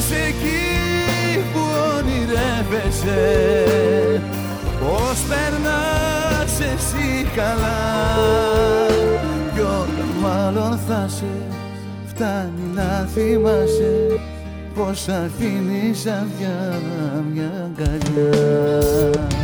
είσαι εκεί που ονειρεύεσαι, πως περνάς εσύ καλά. Κι όταν μάλλον θα σε φτάνει να θυμάσαι πως αφήνεις αυγιά μια αγκαλιά.